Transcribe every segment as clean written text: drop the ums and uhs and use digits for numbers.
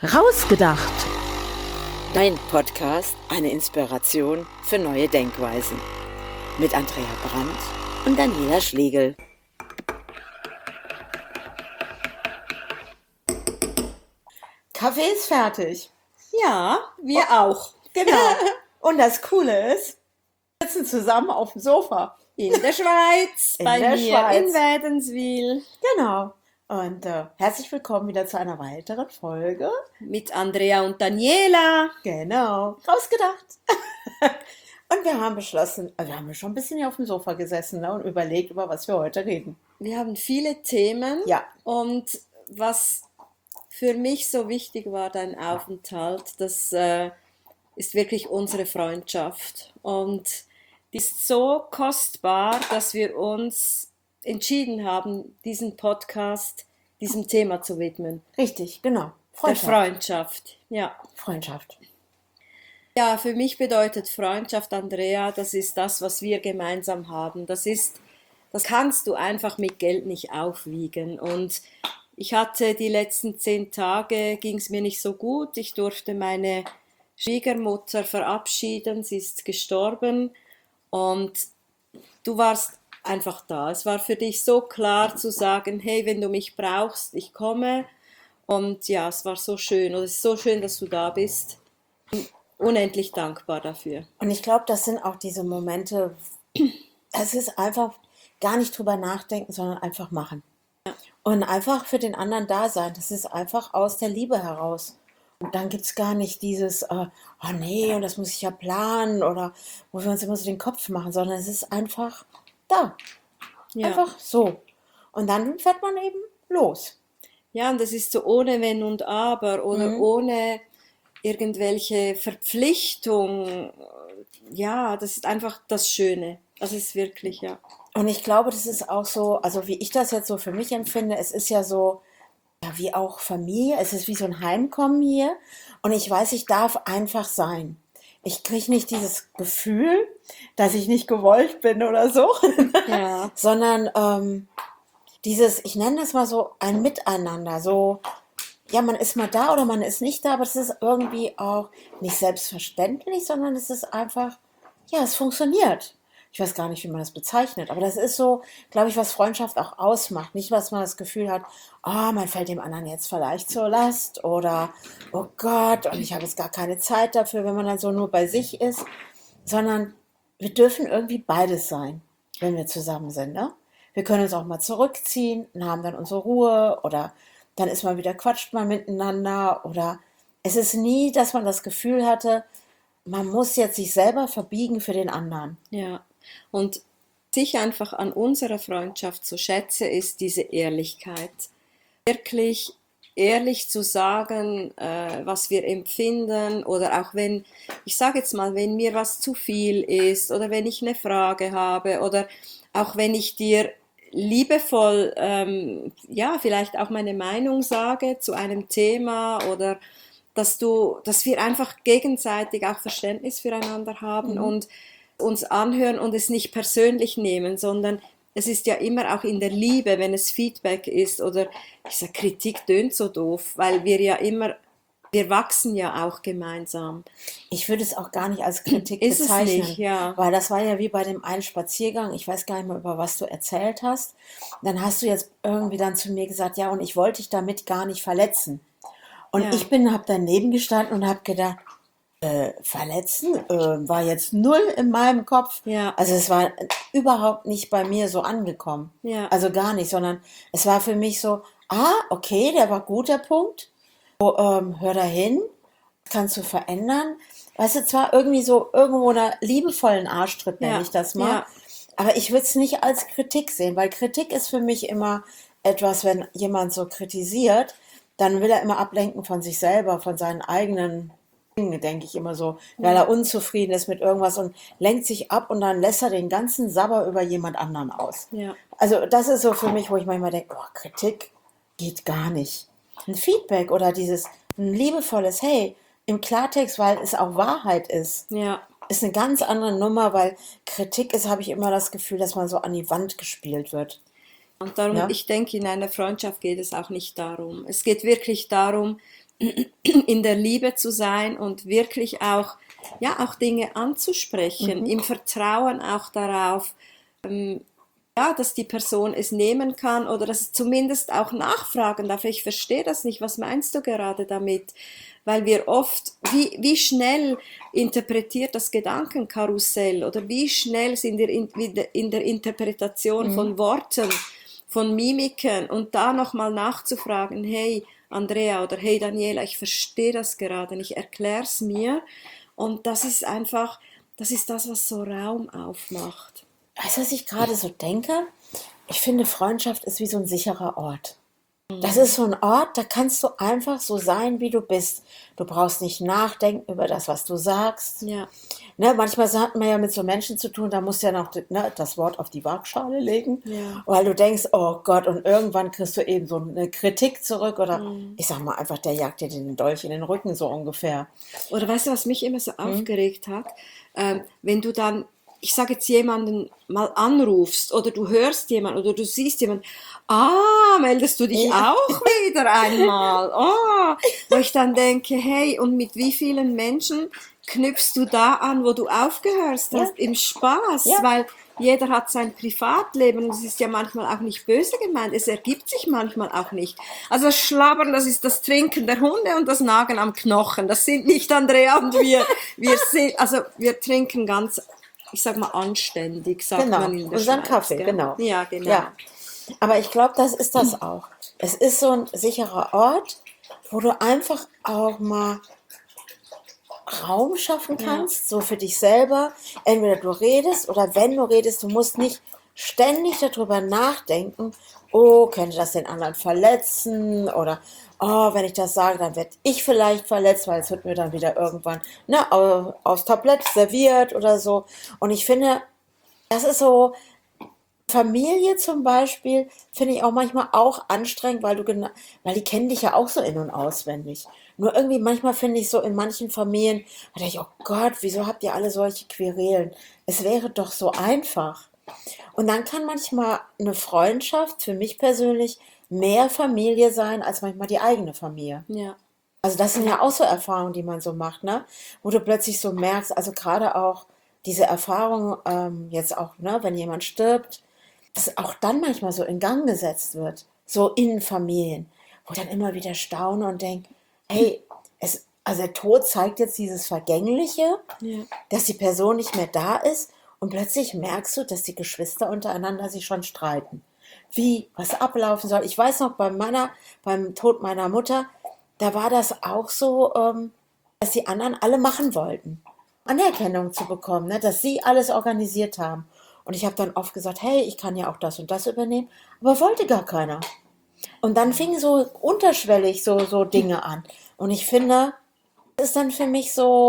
Rausgedacht. Dein Podcast, eine Inspiration für neue Denkweisen. Mit Andrea Brandt und Daniela Schlegel. Kaffee ist fertig. Ja, wir auch. Genau. Und das Coole ist, wir sitzen zusammen auf dem Sofa. In der Schweiz, In bei der mir Schweiz. in Wädenswil. Genau. Und herzlich willkommen wieder zu einer weiteren Folge. Mit Andrea und Daniela. Genau. Rausgedacht. Und wir haben beschlossen, wir haben schon ein bisschen hier auf dem Sofa gesessen, ne, und überlegt, über was wir heute reden. Wir haben viele Themen. Ja. Und was für mich so wichtig war, dein Aufenthalt, das ist wirklich unsere Freundschaft. Und die ist so kostbar, dass wir uns entschieden haben, diesen Podcast diesem Thema zu widmen. Richtig, genau. Der Freundschaft, ja. Freundschaft. Ja, für mich bedeutet Freundschaft, Andrea, das ist das, was wir gemeinsam haben. Das kannst du einfach mit Geld nicht aufwiegen. Und ich hatte die letzten 10 Tage, ging es mir nicht so gut. Ich durfte meine Schwiegermutter verabschieden, sie ist gestorben. Und du warst einfach da. Es war für dich so klar zu sagen, hey, wenn du mich brauchst, ich komme. Und ja, es war so schön. Und es ist so schön, dass du da bist. Unendlich dankbar dafür. Und ich glaube, das sind auch diese Momente, es ist einfach gar nicht drüber nachdenken, sondern einfach machen. Ja. Und einfach für den anderen da sein. Das ist einfach aus der Liebe heraus. Und dann gibt es gar nicht dieses, oh nee, und das muss ich ja planen oder wo wir uns immer so den Kopf machen, sondern es ist einfach da. Ja. Einfach so. Und dann fährt man eben los. Ja, und das ist so ohne Wenn und Aber oder ohne irgendwelche Verpflichtung. Ja, das ist einfach das Schöne. Das ist wirklich, ja. Und ich glaube, das ist auch so, also wie ich das jetzt so für mich empfinde, es ist ja so, ja, wie auch Familie, es ist wie so ein Heimkommen hier. Und ich weiß, ich darf einfach sein. Ich kriege nicht dieses Gefühl, dass ich nicht gewollt bin oder so, Ja. sondern dieses, ich nenne das mal so ein Miteinander, so, ja, man ist mal da oder man ist nicht da, aber es ist irgendwie auch nicht selbstverständlich, sondern es ist einfach, ja, es funktioniert. Ich weiß gar nicht, wie man das bezeichnet, aber das ist so, glaube ich, was Freundschaft auch ausmacht. Nicht, was man das Gefühl hat, oh, man fällt dem anderen jetzt vielleicht zur Last oder, oh Gott, und ich habe jetzt gar keine Zeit dafür, wenn man dann so nur bei sich ist, sondern wir dürfen irgendwie beides sein, wenn wir zusammen sind, ne? Wir können uns auch mal zurückziehen und haben dann unsere Ruhe oder dann ist mal wieder, quatscht mal miteinander oder es ist nie, dass man das Gefühl hatte, man muss jetzt sich selber verbiegen für den anderen. Ja. Und was ich einfach an unserer Freundschaft so schätze, ist diese Ehrlichkeit. Wirklich ehrlich zu sagen, was wir empfinden oder auch wenn, ich sage jetzt mal, wenn mir was zu viel ist oder wenn ich eine Frage habe oder auch wenn ich dir liebevoll, ja, vielleicht auch meine Meinung sage zu einem Thema oder dass wir einfach gegenseitig auch Verständnis füreinander haben und uns anhören und es nicht persönlich nehmen, sondern es ist ja immer auch in der Liebe, wenn es Feedback ist oder ich sage, Kritik tönt so doof, weil wir wachsen ja auch gemeinsam. Ich würde es auch gar nicht als Kritik Ist es bezeichnen, nicht, ja. weil das war ja wie bei dem einen Spaziergang, ich weiß gar nicht mehr, über was du erzählt hast. Dann hast du jetzt irgendwie dann zu mir gesagt, ja, und ich wollte dich damit gar nicht verletzen. Und Ja. ich habe daneben gestanden und habe gedacht, verletzen war jetzt null in meinem Kopf. Ja. Also es war überhaupt nicht bei mir so angekommen. Ja. Also gar nicht, sondern es war für mich so, okay, der war gut, der Punkt. So, hör da hin, kannst du verändern. Weißt du, zwar irgendwie so irgendwo einer liebevollen Arschtritt, nenne Ja. ich das mal. Ja. Aber ich würde es nicht als Kritik sehen, weil Kritik ist für mich immer etwas, wenn jemand so kritisiert, dann will er immer ablenken von sich selber, von seinen eigenen Dingen, denke ich immer so, weil er unzufrieden ist mit irgendwas und lenkt sich ab und dann lässt er den ganzen Sabber über jemand anderen aus. Ja. Also das ist so für mich, wo ich manchmal denke, oh, Kritik geht gar nicht. Ein Feedback oder ein liebevolles, hey, im Klartext, weil es auch Wahrheit ist, Ja. ist eine ganz andere Nummer, weil Kritik ist, habe ich immer das Gefühl, dass man so an die Wand gespielt wird. Und darum, Ja. ich denke, in einer Freundschaft geht es auch nicht darum. Es geht wirklich darum, in der Liebe zu sein und wirklich auch, ja, auch Dinge anzusprechen, im Vertrauen auch darauf, ja, dass die Person es nehmen kann oder dass es zumindest auch nachfragen darf. Ich verstehe das nicht, was meinst du gerade damit? Weil wir oft, wie schnell interpretiert das Gedankenkarussell oder wie schnell sind wir in der Interpretation von Worten, von Mimiken und da nochmal nachzufragen, hey Andrea oder hey Daniela, ich verstehe das gerade, ich erkläre es mir und das ist einfach, das ist das, was so Raum aufmacht. Weißt du, was ich gerade so denke? Ich finde, Freundschaft ist wie so ein sicherer Ort. Das ist so ein Ort, da kannst du einfach so sein, wie du bist. Du brauchst nicht nachdenken über das, was du sagst. Ja. Ne, manchmal hat man ja mit so Menschen zu tun, da musst du ja noch das Wort auf die Waagschale legen, Ja. weil du denkst, oh Gott, und irgendwann kriegst du eben so eine Kritik zurück oder ich sag mal einfach, der jagt dir den Dolch in den Rücken, so ungefähr. Oder weißt du, was mich immer so aufgeregt hat? Wenn du dann, ich sage jetzt jemanden mal anrufst oder du hörst jemanden oder du siehst jemanden, meldest du dich auch wieder einmal? Wo ich dann denke, hey, und mit wie vielen Menschen knüpfst du da an, wo du aufgehört hast, im Spaß, weil jeder hat sein Privatleben und es ist ja manchmal auch nicht böse gemeint, es ergibt sich manchmal auch nicht. Also das Schlabbern, das ist das Trinken der Hunde und das Nagen am Knochen, das sind nicht Andrea und wir sind, also wir trinken ganz, ich sag mal anständig, sagt man in der unseren Schweiz, Kaffee, gell? genau. Ja, genau. Ja. Aber ich glaube, das ist das auch. Es ist so ein sicherer Ort, wo du einfach auch mal Raum schaffen kannst, so für dich selber. Entweder du redest oder wenn du redest, du musst nicht ständig darüber nachdenken, oh, könnte das den anderen verletzen oder oh, wenn ich das sage, dann werde ich vielleicht verletzt, weil es wird mir dann wieder irgendwann aufs Tablett serviert oder so. Und ich finde, das ist so, Familie zum Beispiel, finde ich auch manchmal auch anstrengend, weil weil die kennen dich ja auch so in- und auswendig. Nur irgendwie manchmal finde ich so in manchen Familien, da denke ich, oh Gott, wieso habt ihr alle solche Querelen? Es wäre doch so einfach. Und dann kann manchmal eine Freundschaft für mich persönlich mehr Familie sein als manchmal die eigene Familie. Ja. Also das sind ja auch so Erfahrungen, die man so macht, ne? Wo du plötzlich so merkst, also gerade auch diese Erfahrung jetzt auch, ne, wenn jemand stirbt, dass auch dann manchmal so in Gang gesetzt wird, so in Familien, wo ich dann immer wieder staune und denke, hey, also der Tod zeigt jetzt dieses Vergängliche, dass die Person nicht mehr da ist und plötzlich merkst du, dass die Geschwister untereinander sich schon streiten. Wie, was ablaufen soll. Ich weiß noch, beim Tod meiner Mutter, da war das auch so, dass die anderen alle machen wollten, Anerkennung zu bekommen, ne, dass sie alles organisiert haben. Und ich habe dann oft gesagt, hey, ich kann ja auch das und das übernehmen, aber wollte gar keiner. Und dann fingen so unterschwellig so Dinge an. Und ich finde, das ist dann für mich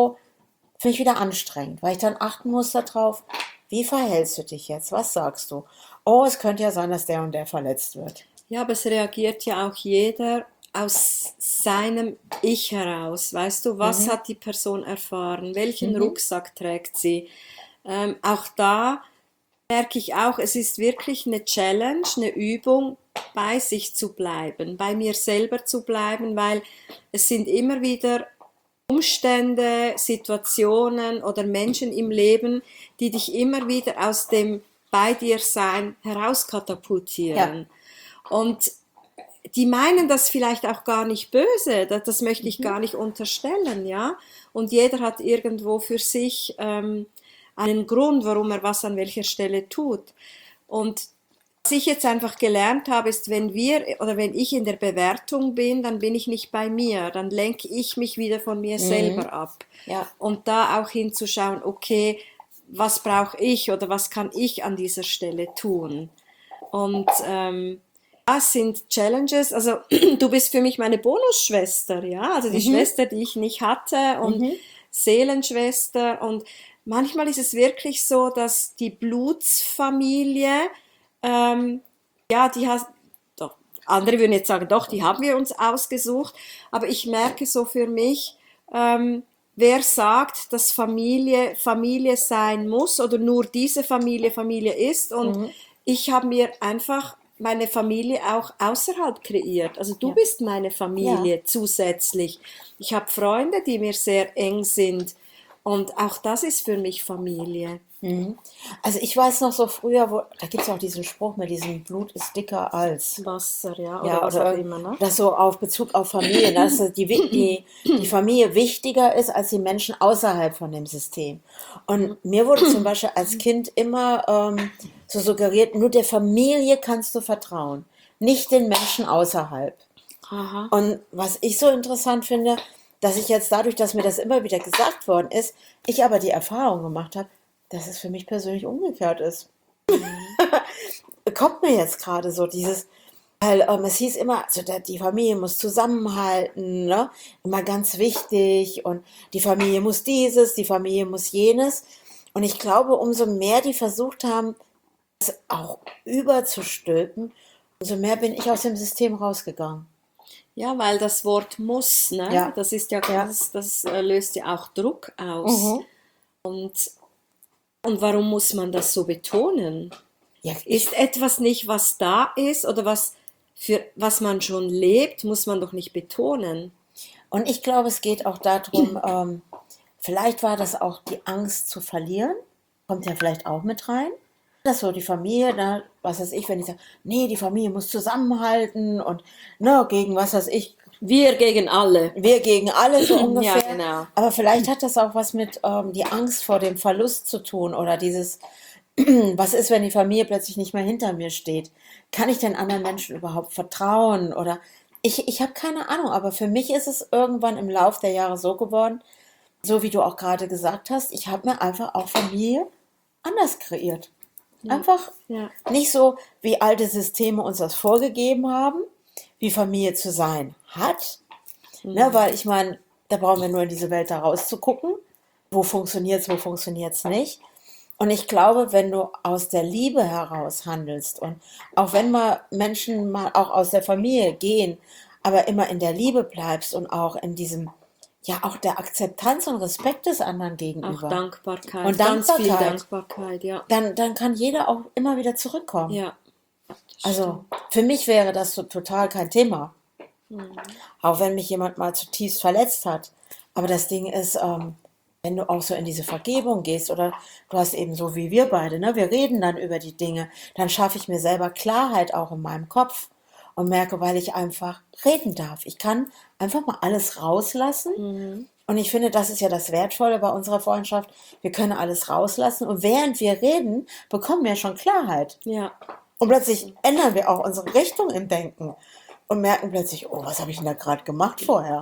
wieder anstrengend, weil ich dann achten muss darauf, wie verhältst du dich jetzt? Was sagst du? Oh, es könnte ja sein, dass der und der verletzt wird. Ja, aber es reagiert ja auch jeder aus seinem Ich heraus. Weißt du, was hat die Person erfahren? Welchen Rucksack trägt sie? Auch da merke ich auch, es ist wirklich eine Challenge, eine Übung, bei sich zu bleiben, bei mir selber zu bleiben, weil es sind immer wieder Umstände, Situationen oder Menschen im Leben, die dich immer wieder aus dem bei dir Sein herauskatapultieren. Und die meinen das vielleicht auch gar nicht böse, das möchte ich gar nicht unterstellen, ja. Und jeder hat irgendwo für sich einen Grund, warum er was an welcher Stelle tut. Und was ich jetzt einfach gelernt habe, ist, wenn ich in der Bewertung bin, dann bin ich nicht bei mir, dann lenke ich mich wieder von mir selber ab. Ja. Und da auch hinzuschauen, okay, was brauche ich oder was kann ich an dieser Stelle tun? Und das sind Challenges, also du bist für mich meine Bonusschwester, ja, also die Schwester, die ich nicht hatte und Seelenschwester und manchmal ist es wirklich so, dass die Blutsfamilie, die hast, doch, andere würden jetzt sagen, doch, die haben wir uns ausgesucht, aber ich merke so für mich, wer sagt, dass Familie Familie sein muss oder nur diese Familie Familie ist und ich habe mir einfach meine Familie auch außerhalb kreiert. Also du bist meine Familie zusätzlich. Ich habe Freunde, die mir sehr eng sind. Und auch das ist für mich Familie. Also ich weiß noch so früher, da gibt es auch diesen Spruch mit diesem Blut ist dicker als. Wasser, oder Ja, was auch immer, ne? das so auf Bezug auf Familie, dass die Familie wichtiger ist als die Menschen außerhalb von dem System. Und mir wurde zum Beispiel als Kind immer so suggeriert, nur der Familie kannst du vertrauen, nicht den Menschen außerhalb. Aha. Und was ich so interessant finde, dass ich jetzt dadurch, dass mir das immer wieder gesagt worden ist, ich aber die Erfahrung gemacht habe, dass es für mich persönlich umgekehrt ist. Kommt mir jetzt gerade so dieses, weil es hieß immer, also die Familie muss zusammenhalten, ne? Immer ganz wichtig und die Familie muss dieses, die Familie muss jenes. Und ich glaube, umso mehr die versucht haben, das auch überzustülpen, umso mehr bin ich aus dem System rausgegangen. Ja, weil das Wort muss, ne? Ja. Das ist ja, das löst ja auch Druck aus. Und warum muss man das so betonen? Ja, Ist etwas nicht, was da ist oder was man schon lebt, muss man doch nicht betonen. und ich glaube, es geht auch darum, vielleicht war das auch die Angst zu verlieren, kommt ja vielleicht auch mit rein. Dass so die Familie, ne, was weiß ich, wenn ich sage, nee, die Familie muss zusammenhalten und ne, gegen was weiß ich, Wir gegen alle. wir gegen alle so ungefähr. Ja, genau. Aber vielleicht hat das auch was mit die Angst vor dem Verlust zu tun oder dieses, was ist, wenn die Familie plötzlich nicht mehr hinter mir steht? Kann ich den anderen Menschen überhaupt vertrauen? Oder ich habe keine Ahnung, aber für mich ist es irgendwann im Lauf der Jahre so geworden, so wie du auch gerade gesagt hast, ich habe mir einfach auch Familie anders kreiert. Einfach Ja. nicht so, wie alte Systeme uns das vorgegeben haben, wie Familie zu sein hat. Ne, weil ich meine, da brauchen wir nur in diese Welt da rauszugucken. Wo funktioniert es nicht? Und ich glaube, wenn du aus der Liebe heraus handelst und auch wenn mal Menschen mal auch aus der Familie gehen, aber immer in der Liebe bleibst und auch in diesem, ja, auch der Akzeptanz und Respekt des anderen Auch gegenüber. Dankbarkeit. Und Ganz viel Dankbarkeit. Dankbarkeit, ja. Dann kann jeder auch immer wieder zurückkommen. Ja. Also für mich wäre das so total kein Thema. Auch wenn mich jemand mal zutiefst verletzt hat. Aber das Ding ist, wenn du auch so in diese Vergebung gehst oder du hast eben so wie wir beide, ne, wir reden dann über die Dinge, dann schaffe ich mir selber Klarheit auch in meinem Kopf und merke, weil ich einfach reden darf. Ich kann einfach mal alles rauslassen. Und ich finde, das ist ja das Wertvolle bei unserer Freundschaft. Wir können alles rauslassen und während wir reden, bekommen wir schon Klarheit. Ja. Und plötzlich ändern wir auch unsere Richtung im Denken und merken plötzlich, oh, was habe ich denn da gerade gemacht vorher?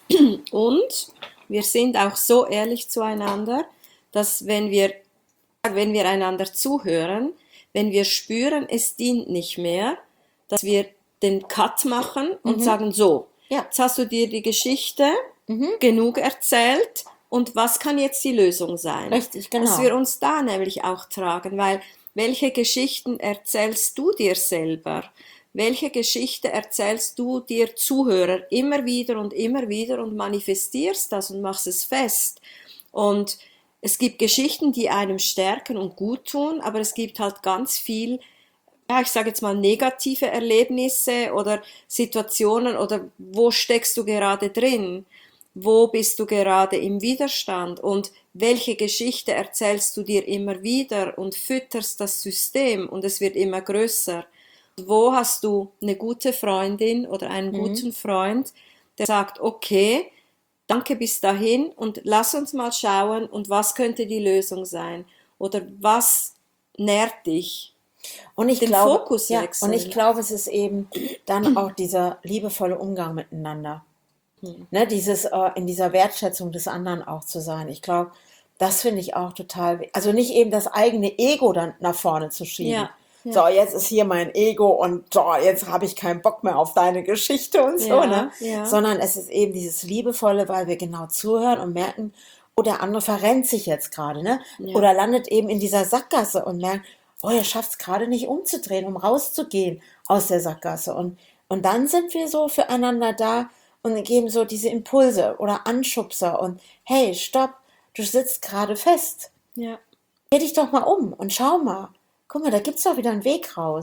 Und wir sind auch so ehrlich zueinander, dass wenn wir einander zuhören, wenn wir spüren, es dient nicht mehr, dass wir den Cut machen und sagen, so, Ja. jetzt hast du dir die Geschichte genug erzählt und was kann jetzt die Lösung sein? Richtig, genau. Dass wir uns da nämlich auch tragen, weil welche Geschichten erzählst du dir selber? Welche Geschichte erzählst du dir Zuhörer immer wieder und manifestierst das und machst es fest? Und es gibt Geschichten, die einem stärken und gut tun, aber es gibt halt ganz viel, ja, ich sage jetzt mal negative Erlebnisse oder Situationen oder wo steckst du gerade drin? Wo bist du gerade im Widerstand und welche Geschichte erzählst du dir immer wieder und fütterst das System und es wird immer größer? Wo hast du eine gute Freundin oder einen guten Freund, der sagt, okay, danke bis dahin und lass uns mal schauen und was könnte die Lösung sein? Oder was nährt dich? Und ich Den glaube, Fokus ja, wechseln. und ich glaube, es ist eben dann auch dieser liebevolle Umgang miteinander. Ne, dieses in dieser Wertschätzung des anderen auch zu sein. Ich glaube, das finde ich auch total, also nicht eben das eigene Ego dann nach vorne zu schieben. Ja, ja. So, jetzt ist hier mein Ego und so, jetzt habe ich keinen Bock mehr auf deine Geschichte und so, Ja, ne? ja. Sondern es ist eben dieses Liebevolle, weil wir genau zuhören und merken, oh, der andere verrennt sich jetzt gerade, ne? Ja. Oder landet eben in dieser Sackgasse und merkt, oh, er schafft es gerade nicht umzudrehen, um rauszugehen aus der Sackgasse. Und dann sind wir so füreinander da und geben so diese Impulse oder Anschubser und hey, stopp, du sitzt gerade fest. Ja. Dreh dich doch mal um und schau mal. Guck mal, da gibt's doch wieder einen Weg raus.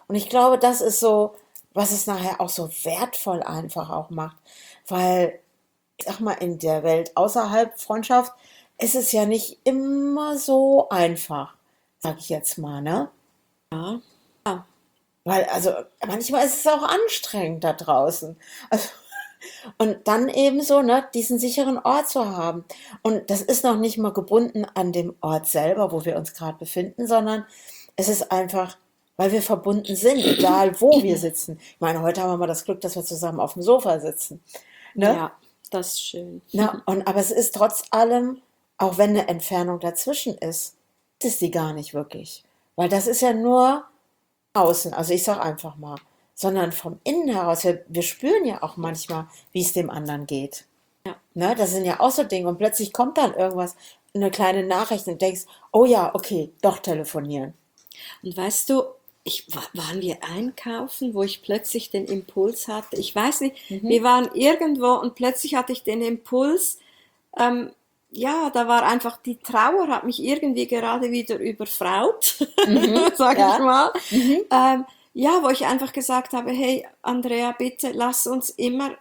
Und ich glaube, das ist so, was es nachher auch so wertvoll einfach auch macht. Weil, ich sag mal, in der Welt außerhalb Freundschaft ist es ja nicht immer so einfach, sag ich jetzt mal, ne? Ja. Ja. Weil, also, manchmal ist es auch anstrengend da draußen. Also, und dann eben so, ne, diesen sicheren Ort zu haben. Und das ist noch nicht mal gebunden an dem Ort selber, wo wir uns gerade befinden, sondern es ist einfach, weil wir verbunden sind, egal wo wir sitzen. Ich meine, heute haben wir mal das Glück, dass wir zusammen auf dem Sofa sitzen. Ne? Ja, das ist schön. Na, aber es ist trotz allem, auch wenn eine Entfernung dazwischen ist die gar nicht wirklich. Weil das ist ja nur außen, also ich sag einfach mal, sondern vom Innen heraus. Wir spüren ja auch manchmal, wie es dem anderen geht. Ja. Ne, das sind ja auch so Dinge. Und plötzlich kommt dann irgendwas, eine kleine Nachricht und denkst, oh ja, okay, doch telefonieren. Und weißt du, waren wir einkaufen, wo ich plötzlich den Impuls hatte? Ich weiß nicht, wir waren irgendwo und plötzlich hatte ich den Impuls, ja, da war einfach die Trauer, hat mich irgendwie gerade wieder überfraut, sag ja. ich mal. Ja, wo ich einfach gesagt habe, hey, Andrea, bitte lass uns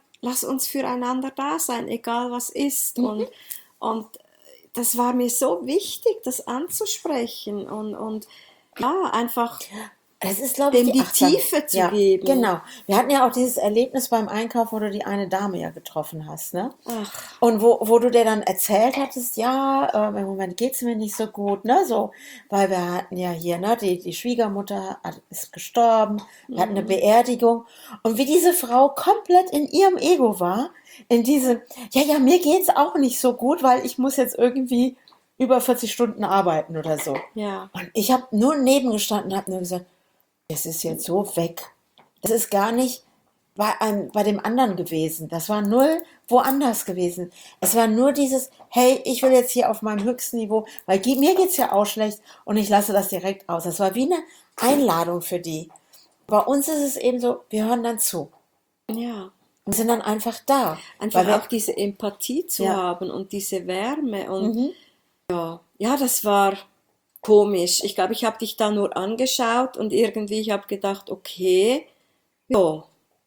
füreinander da sein, egal was ist. Und das war mir so wichtig, das anzusprechen und ja, einfach Es ist, glaube ich, dem die Achtsam- Tiefe zu ja, geben. Genau. Wir hatten ja auch dieses Erlebnis beim Einkauf, wo du die eine Dame ja getroffen hast, ne? Ach, Und wo du dir dann erzählt hattest, ja, im Moment geht es mir nicht so gut, ne? So, weil wir hatten ja hier, ne, die Schwiegermutter ist gestorben, wir hatten eine Beerdigung. Und wie diese Frau komplett in ihrem Ego war, in diesem, ja, mir geht's auch nicht so gut, weil ich muss jetzt irgendwie über 40 Stunden arbeiten oder so. ja, Und ich habe nur nebengestanden und habe nur gesagt, es ist jetzt so weg. Das ist gar nicht bei dem anderen gewesen. Das war null woanders gewesen. Es war nur dieses, hey, ich will jetzt hier auf meinem höchsten Niveau, weil mir geht's ja auch schlecht und ich lasse das direkt aus. Das war wie eine Einladung für die. Bei uns ist es eben so, wir hören dann zu ja. und sind dann einfach da. Einfach Weil wir, auch diese Empathie zu Ja. haben und diese Wärme und ja, das war komisch. Ich glaube, ich habe dich da nur angeschaut und irgendwie, ich habe gedacht, okay, ja,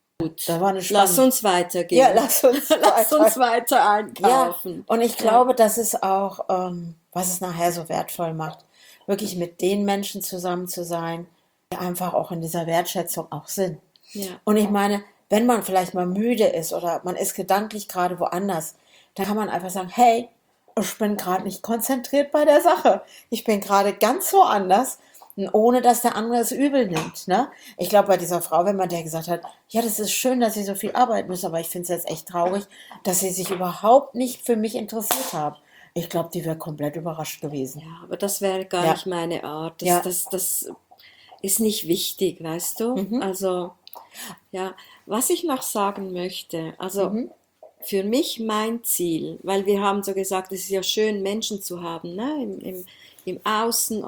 da war eine lass Spannung. uns weitergehen. Ja, lass uns Lass uns weiter Ja, einkaufen. und ich glaube, das ist auch, was es nachher so wertvoll macht, wirklich mit den Menschen zusammen zu sein, die einfach auch in dieser Wertschätzung auch sind. Ja. Und ich meine, wenn man vielleicht mal müde ist oder man ist gedanklich gerade woanders, dann kann man einfach sagen, hey, ich bin gerade nicht konzentriert bei der Sache. Ich bin gerade ganz woanders, ohne dass der andere es übel nimmt. Ne? Ich glaube, bei dieser Frau, wenn man der gesagt hat, ja, das ist schön, dass Sie so viel arbeiten müssen, aber ich finde es jetzt echt traurig, dass Sie sich überhaupt nicht für mich interessiert haben. Ich glaube, die wäre komplett überrascht gewesen. Ja, aber das wäre gar Ja. nicht meine Art. Ja. Das ist nicht wichtig, weißt du? Also, ja, was ich noch sagen möchte, also für mich mein Ziel, weil wir haben so gesagt, es ist ja schön, Menschen zu haben, ne, im Außen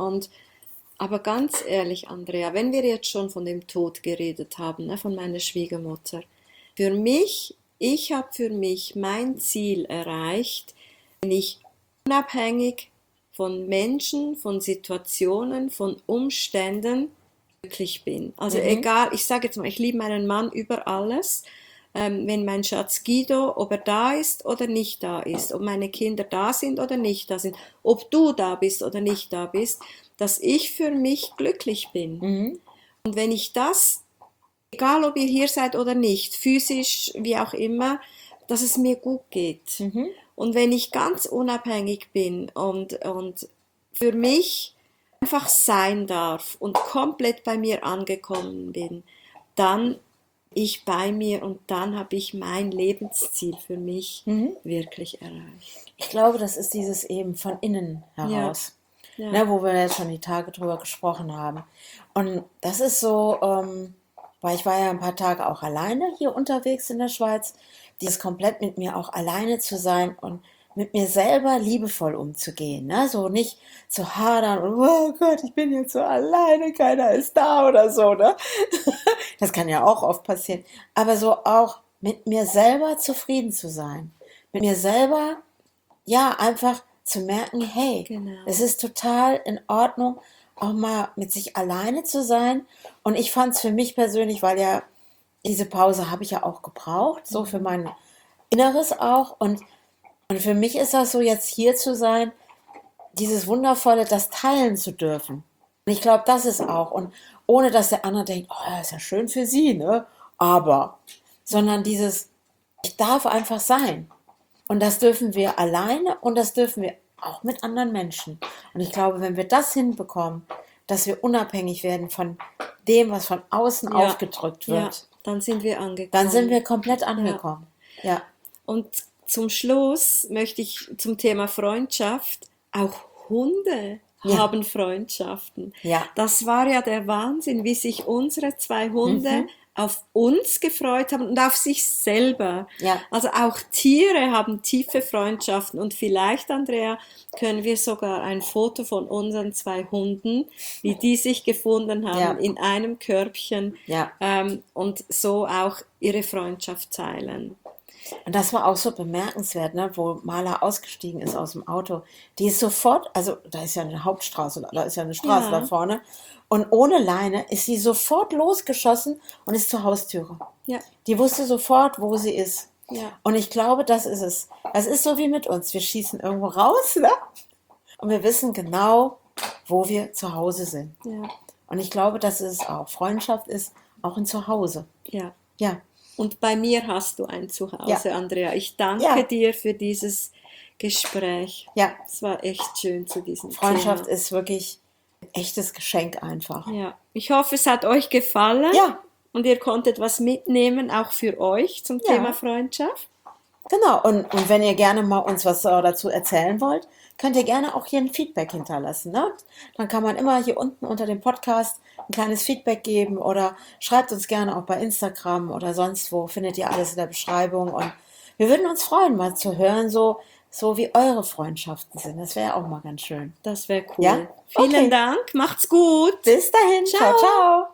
aber ganz ehrlich, Andrea, wenn wir jetzt schon von dem Tod geredet haben, ne, von meiner Schwiegermutter, ich habe für mich mein Ziel erreicht, wenn ich unabhängig von Menschen, von Situationen, von Umständen glücklich bin. Also egal, ich sage jetzt mal, ich liebe meinen Mann über alles. Wenn mein Schatz Guido, ob er da ist oder nicht da ist, ob meine Kinder da sind oder nicht da sind, ob du da bist oder nicht da bist, dass ich für mich glücklich bin. Und wenn ich das, egal ob ihr hier seid oder nicht, physisch, wie auch immer, dass es mir gut geht. Und wenn ich ganz unabhängig bin und für mich einfach sein darf und komplett bei mir angekommen bin, dann ich bei mir und dann habe ich mein Lebensziel für mich wirklich erreicht. Ich glaube, das ist dieses eben von innen heraus, Ja. ne, wo wir jetzt schon die Tage drüber gesprochen haben. Und das ist so, weil ich war ja ein paar Tage auch alleine hier unterwegs in der Schweiz, dieses komplett mit mir auch alleine zu sein und mit mir selber liebevoll umzugehen, ne? So nicht zu hadern und oh Gott, ich bin jetzt so alleine, keiner ist da oder so, ne? Das kann ja auch oft passieren. Aber so auch mit mir selber zufrieden zu sein. Mit mir selber, ja, einfach zu merken, hey, Genau. es ist total in Ordnung, auch mal mit sich alleine zu sein. Und ich fand es für mich persönlich, weil ja diese Pause habe ich ja auch gebraucht, so für mein Inneres auch. Und für mich ist das so, jetzt hier zu sein, dieses Wundervolle, das teilen zu dürfen. Und ich glaube, das ist auch. Und ohne, dass der andere denkt, oh, das ist ja schön für sie, ne? Aber, sondern dieses, ich darf einfach sein. Und das dürfen wir alleine und das dürfen wir auch mit anderen Menschen. Und ich glaube, wenn wir das hinbekommen, dass wir unabhängig werden von dem, was von außen aufgedrückt wird, dann sind wir angekommen. dann sind wir komplett angekommen. Ja. Und zum Schluss möchte ich zum Thema Freundschaft, auch Hunde haben Freundschaften. Ja. Das war ja der Wahnsinn, wie sich unsere 2 Hunde auf uns gefreut haben und auf sich selber. Ja. Also auch Tiere haben tiefe Freundschaften und vielleicht, Andrea, können wir sogar ein Foto von unseren 2 Hunden, wie die sich gefunden haben in einem Körbchen und so auch ihre Freundschaft teilen. Und das war auch so bemerkenswert, ne, wo Marla ausgestiegen ist aus dem Auto. Die ist sofort, also da ist ja eine Hauptstraße, da ist ja eine Straße da vorne. Und ohne Leine ist sie sofort losgeschossen und ist zur Haustüre. Ja. Die wusste sofort, wo sie ist. Ja. Und ich glaube, das ist es. Das ist so wie mit uns. Wir schießen irgendwo raus, ne? Und wir wissen genau, wo wir zu Hause sind. Ja. Und ich glaube, das ist es auch. Freundschaft ist auch ein Zuhause. Ja. Ja. Und bei mir hast du ein Zuhause, Andrea. Ich danke Ja. dir für dieses Gespräch. Ja. Es war echt schön zu diesem Freundschaft Thema. ist wirklich ein echtes Geschenk einfach. Ja. Ich hoffe, es hat euch gefallen. Ja. Und ihr konntet was mitnehmen, auch für euch zum Thema Freundschaft. Genau, und wenn ihr gerne mal uns was dazu erzählen wollt, könnt ihr gerne auch hier ein Feedback hinterlassen. Ne? Dann kann man immer hier unten unter dem Podcast ein kleines Feedback geben oder schreibt uns gerne auch bei Instagram oder sonst wo, findet ihr alles in der Beschreibung. Und wir würden uns freuen, mal zu hören, so wie eure Freundschaften sind. Das wäre auch mal ganz schön. Das wäre cool. Ja? Vielen Okay. Dank, macht's gut. Bis dahin, ciao, ciao.